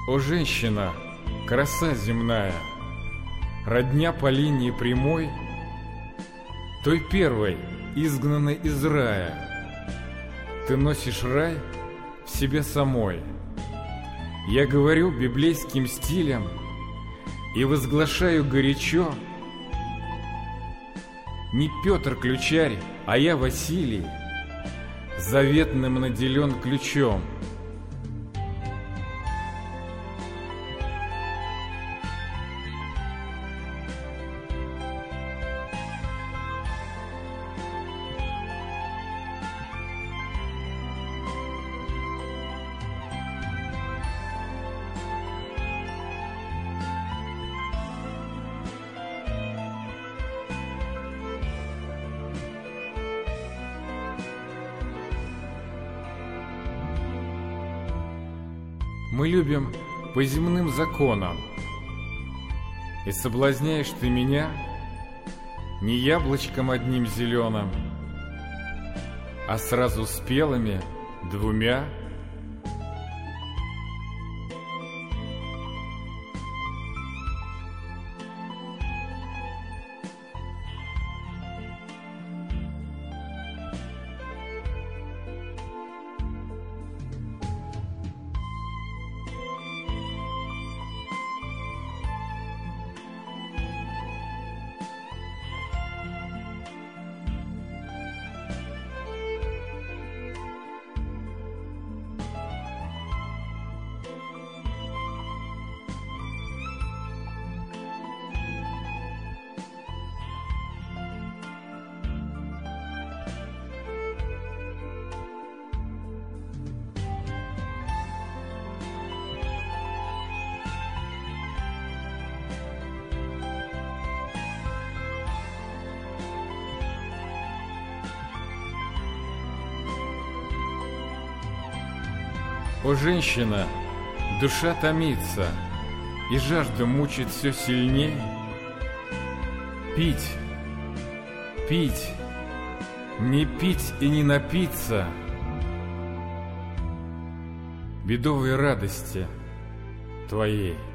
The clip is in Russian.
О, женщина, краса земная, родня по линии прямой, той первой, изгнанной из рая, ты носишь рай в себе самой. Я говорю библейским стилем и возглашаю горячо: не Петр ключарь, а я Василий, заветным наделен ключом. Мы любим по земным законам, и соблазняешь ты меня не яблочком одним зеленым, а сразу спелыми двумя. О, женщина, душа томится, и жажда мучит все сильней. Пить, пить, не пить и не напиться бедовой радости твоей.